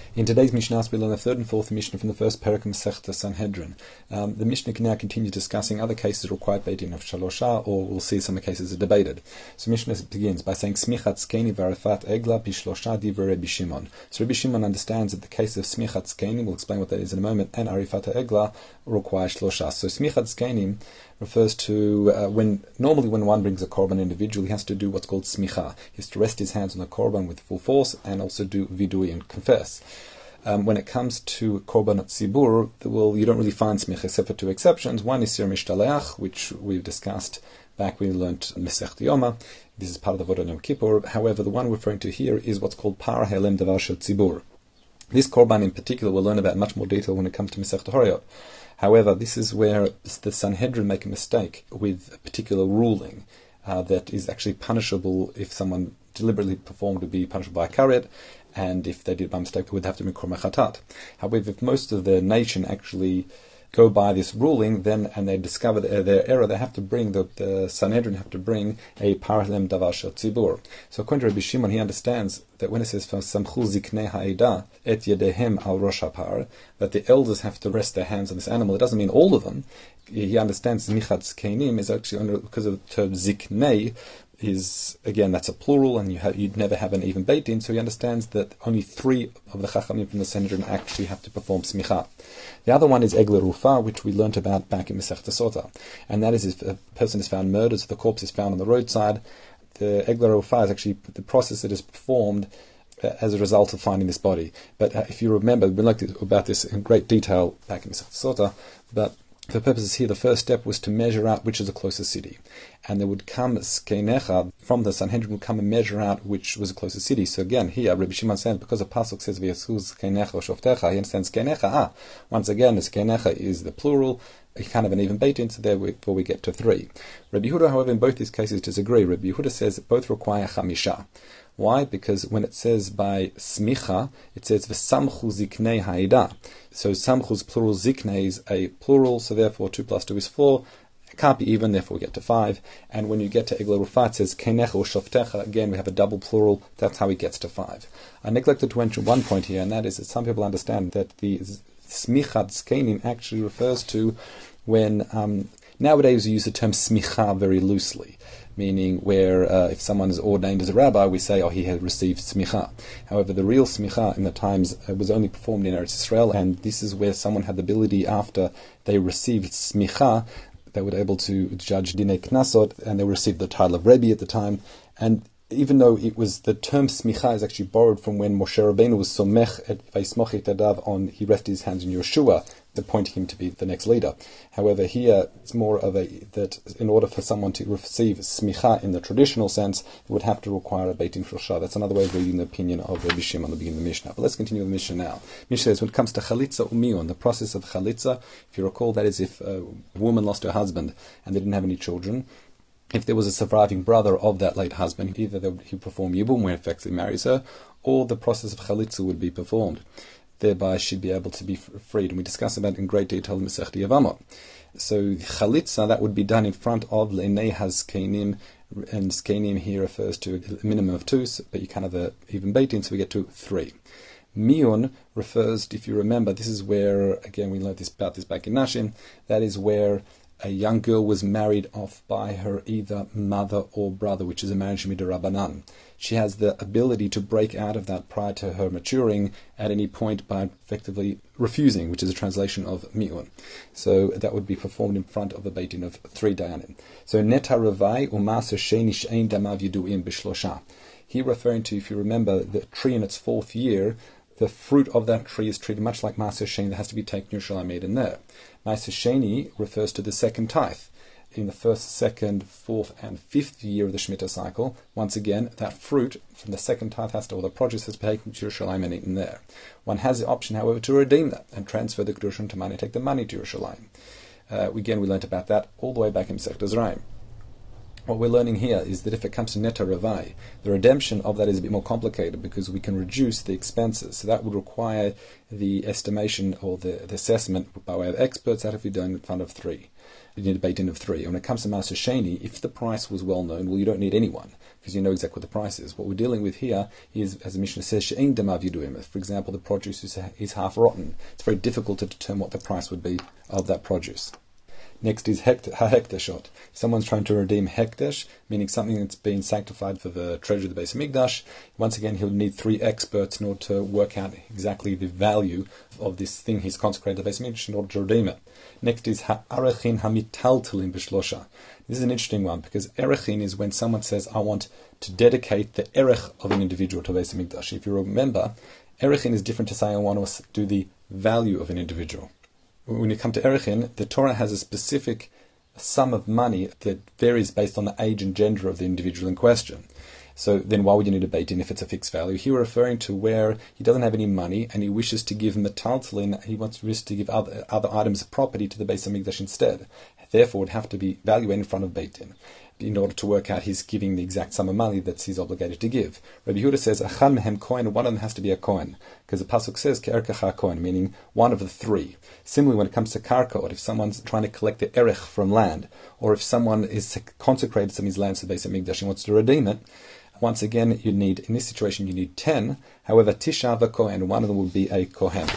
In today's Mishnah, we learn the third and fourth Mishnah from the first Perek of Masechta Sanhedrin. The Mishnah can now continue discussing other cases required Beit Din of Shalosha, or we'll see some of the cases are debated. So Mishnah begins by saying Smichat Skeni Varafat Egla Bishlosha Divrei Rabbi Shimon. So Rabbi Shimon understands that the case of Smichat Skeni, we'll explain what that is in a moment, and Arifat Egla requires Shlosha. So Smichat Skeni refers to when one brings a korban individual, he has to do what's called smicha. He has to rest his hands on the korban with full force and also do vidui and confess. When it comes to korban tzibur, you don't really find smicha except for two exceptions. One is sir mishtaleach, which we've discussed back when we learnt Masechta Yoma. This is part of the Avodah Yom Kippur. However, the one we're referring to here is what's called par helem davar shel tzibur. This korban in particular we'll learn about in much more detail when it comes to Masechta Horayot. However, this is where the Sanhedrin make a mistake with a particular ruling that is actually punishable if someone deliberately performed, would be punishable by a karet, and if they did by mistake, it would have to be korban chatat. However, if most of the nation actually go by this ruling, and they discover their error, they have to bring, the Sanhedrin have to bring a paralem davar shel tzibur. So according to Rabbi Shimon, he understands that when it says samchu ziknei ha'eda et yedehem al rosh hapar, that the elders have to rest their hands on this animal. It doesn't mean all of them. He understands Smichat Zkenim is actually because of the term ziknei, again, that's a plural, and you'd never have an even Beit Din, so he understands that only 3 of the Chachamim from the Sanhedrin actually have to perform smicha. The other one is Egler Rufa, which we learnt about back in Masechta Sota, and that is if a person is found murdered, so the corpse is found on the roadside. The Egler Rufa is actually the process that is performed as a result of finding this body. But if you remember, we learned about this in great detail back in Masechta Sota, but for the purposes here, the first step was to measure out which is the closest city. And there would come Skeinecha, from the Sanhedrin would come and measure out which was the closest city. So again, here, Rabbi Shimon says, because the Pasuk says, V'yasuz Skeinecha or Shoftecha, he understands Skeinecha. Once again, the Skeinecha is the plural, kind of an even Beit Din, so therefore we get to 3. Rabbi Yehuda, however, in both these cases disagree. Rabbi Yehuda says that both require Chamisha. Why? Because when it says by smicha, it says v'samchu ziknei ha'ida. So samchu's plural, ziknei is a plural, so therefore 2 plus 2 is 4. It can't be even, therefore we get to 5. And when you get to Egler Rufa, it says keinecha or shoftecha. Again, we have a double plural. That's how he gets to 5. I neglected to mention one point here, and that is that some people understand that the smichat zkenim actually refers to when nowadays we use the term smicha very loosely, meaning where if someone is ordained as a rabbi, we say, he has received smicha. However, the real smicha in the times was only performed in Eretz Yisrael, and this is where someone had the ability, after they received smicha, they were able to judge dinei knasot, and they received the title of Rebbe at the time. And even though it was, the term smicha is actually borrowed from when Moshe Rabbeinu was somech et vayismoch et yadav on, he rested his hands on Yeshua, appointing him to be the next leader. However, here it's more of that in order for someone to receive smicha in the traditional sense, it would have to require a Beit Din Shlosha. That's another way of reading the opinion of Rabbi Shimon at the beginning of the Mishnah. But let's continue with the Mishnah now. Mishnah says, when it comes to chalitza umion, the process of chalitza, if you recall, that is if a woman lost her husband and they didn't have any children, if there was a surviving brother of that late husband, either he would perform yibum, where effectively marries her, or the process of chalitza would be performed. Thereby she'd be able to be freed. And we discuss about it in great detail in Masechta Yevamot. So chalitza, that would be done in front of Leinei Hazkenim, and Zkenim here refers to a minimum of 2, but you kind of even Beit Din, so we get to 3. Miyun refers, if you remember, this is where, again, we learned about this back in Nashim, that is where a young girl was married off by her either mother or brother, which is a marriage mid'Rabbanan. She has the ability to break out of that prior to her maturing at any point by effectively refusing, which is a translation of mi'un. So that would be performed in front of a Beit Din of 3 dayanim. So neta ravai u'maser sheni she'ein damav yidu'im b'shlosha. Here referring to, if you remember, the tree in its 4th year, the fruit of that tree is treated much like Maaser Sheni that has to be taken Yerushalayim made in there. Maaser Sheni refers to the second tithe. In the 1st, 2nd, 4th, and 5th year of the Shemitah cycle, once again, that fruit from the second tithe or the produce has been taken to Yerushalayim and eaten there. One has the option, however, to redeem that and transfer the Kedushin to money, take the money to Yerushalayim. Again, we learnt about that all the way back in Masechta Zerayim. What we're learning here is that if it comes to neta ravai, the redemption of that is a bit more complicated because we can reduce the expenses. So that would require the estimation or the assessment by way of experts. That would be done in front of 3. You need a Beit Din of 3. And when it comes to Maaser Sheni, if the price was well known, well, you don't need anyone. because you know exactly what the price is. What we're dealing with here is, as the Mishnah says, she'ein damav yiduim. For example, the produce is half rotten. It's very difficult to determine what the price would be of that produce. Next is ha-hekteshot. Someone's trying to redeem hekdesh, meaning something that's been sanctified for the treasure of the Beis HaMikdash. Once again, he'll need 3 experts in order to work out exactly the value of this thing he's consecrated to the Beis HaMikdash in order to redeem it. Next is ha-arechin hamitaltelim b'shlosha. This is an interesting one, because erechin is when someone says, I want to dedicate the erech of an individual to the Beis HaMikdash. If you remember, erechin is different to say I want to do the value of an individual. When you come to Erechin, the Torah has a specific sum of money that varies based on the age and gender of the individual in question. So then why would you need a beit din if it's a fixed value? Here we're referring to where he doesn't have any money and he wishes to give metaltalin, he wishes to give other items of property to the Beis HaMikdash instead. Therefore, it would have to be valued in front of beit din in order to work out he's giving the exact sum of money that he's obligated to give. Rabbi Yehuda says, Achan mehem kohen, one of them has to be a kohen, because the pasuk says, Ke'erkecha kohen, meaning one of the 3. Similarly, when it comes to karkaot, if someone's trying to collect the erech from land, or if someone is consecrated some of his land to the Beis HaMikdash and wants to redeem it, once again, in this situation, you need 10. However, tisha v'kohen, one of them would be a kohen.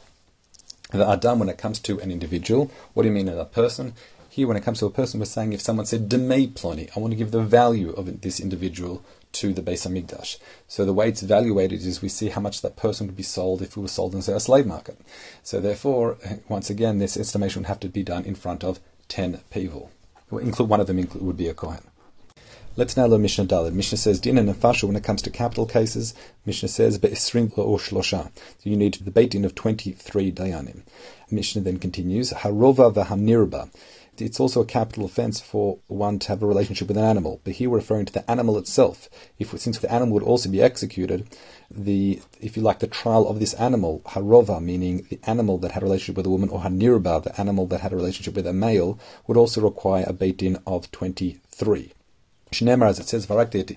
The adam, when it comes to an individual, what do you mean a person? Here, when it comes to a person, we're saying if someone said, Demei ploni, I want to give the value of this individual to the Beis HaMikdash. So the way it's evaluated is we see how much that person would be sold if it was sold in, say, a slave market. So therefore, once again, this estimation would have to be done in front of 10 people. One of them would be a Kohen. Let's now learn Mishnah Daled. Mishnah says, Din and Nefasha, when it comes to capital cases, Mishnah says, Be'isrim or Shlosha. So you need the beit din of 23 dayanim. Mishnah then continues, Harova v'hamnirba. It's also a capital offence for one to have a relationship with an animal. But here we're referring to the animal itself. Since the animal would also be executed, the trial of this animal, harova, meaning the animal that had a relationship with a woman, or hanirba, the animal that had a relationship with a male, would also require a beit din of 23. Shneimar, as it says,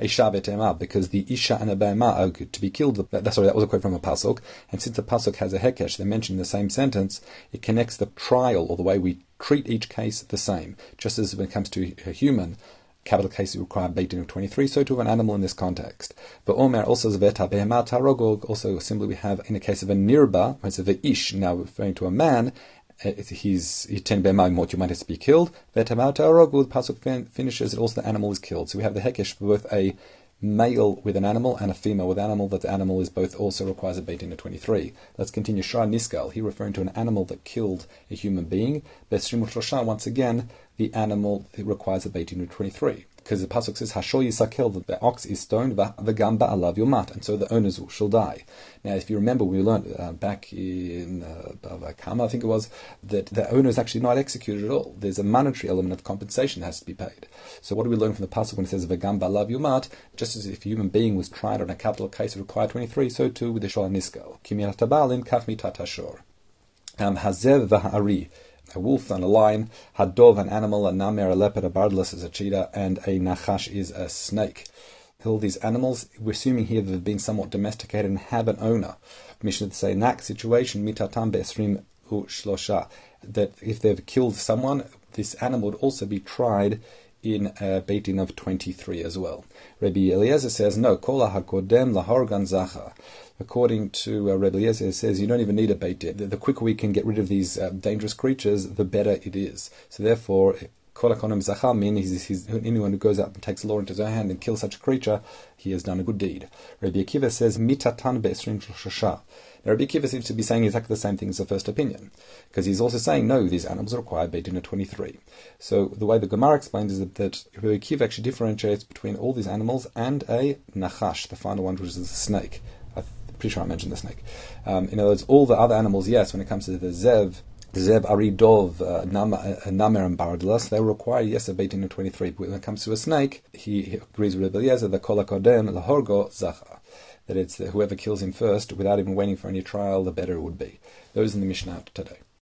because the isha and the be'ema are to be killed. That was a quote from a pasuk. And since the pasuk has a hekesh, they're mentioned in the same sentence, it connects the trial, or the way we treat each case, the same. Just as when it comes to a human, capital case require beit din of 23, so to an animal in this context. But Omer also zveta be'ema tarogog, also simply we have in the case of a nirba, when it's a ish, now referring to a man, he's ten be'ema mot, you might have to be killed. Ve'tamau tarogog, the pasuk finishes, also the animal is killed. So we have the hekesh for both a male with an animal and a female with an animal, that the animal is both also requires a beit din of 23. Let's continue. Shah Niskal, he referring to an animal that killed a human being. Besrim Shosha, once again, the animal requires a beit din of 23. Because the pasuk says, Hashol yisakel, that the ox is stoned, v'gam ba'alav yomat, and so the owners shall die. Now, if you remember, we learned back in Bava Kama, I think it was, that the owner is actually not executed at all. There's a monetary element of compensation that has to be paid. So what do we learn from the pasuk when it says, v'gam ba'alav yomat? Just as if a human being was tried on a capital case, it required 23, so too with the shol niskal. Kimiyat tabalim kach mitat hashor. Hazev v'ha'ari, a wolf and a lion, hadov, an animal, a namer, a leopard, a bardless is a cheetah, and a nachash is a snake. All these animals, we're assuming here that they've been somewhat domesticated and have an owner. Mishnah to say, in that situation, mitatam be'esrim u shlosha, that if they've killed someone, this animal would also be tried in a beit din of 23 as well. Rabbi Eliezer says, no, kol hakodem lahorgan zacha. According to Rabbi Eliezer, it says you don't even need a beit din. The quicker we can get rid of these dangerous creatures, the better it is. So therefore, kol hakodem zacha means anyone who goes out and takes the law into his own hand and kills such a creature, he has done a good deed. Rabbi Akiva says, mitatan be'esrim shosha. Now, Rabbi Akiva seems to be saying exactly the same thing as the first opinion, because he's also saying, no, these animals require beit din of 23. So the way the Gemara explains is that Rabbi Akiva actually differentiates between all these animals and a nachash, the final one, which is the snake. I'm pretty sure I mentioned the snake. In other words, all the other animals, yes, when it comes to the zev, aridov, namer, and bardlas, they require, yes, a beit din of 23. But when it comes to a snake, he agrees with Rabbi Eliezer, the kol hakodem lahorgo zacha, that it's whoever kills him first, without even waiting for any trial, the better it would be. Those are the Mishnah today.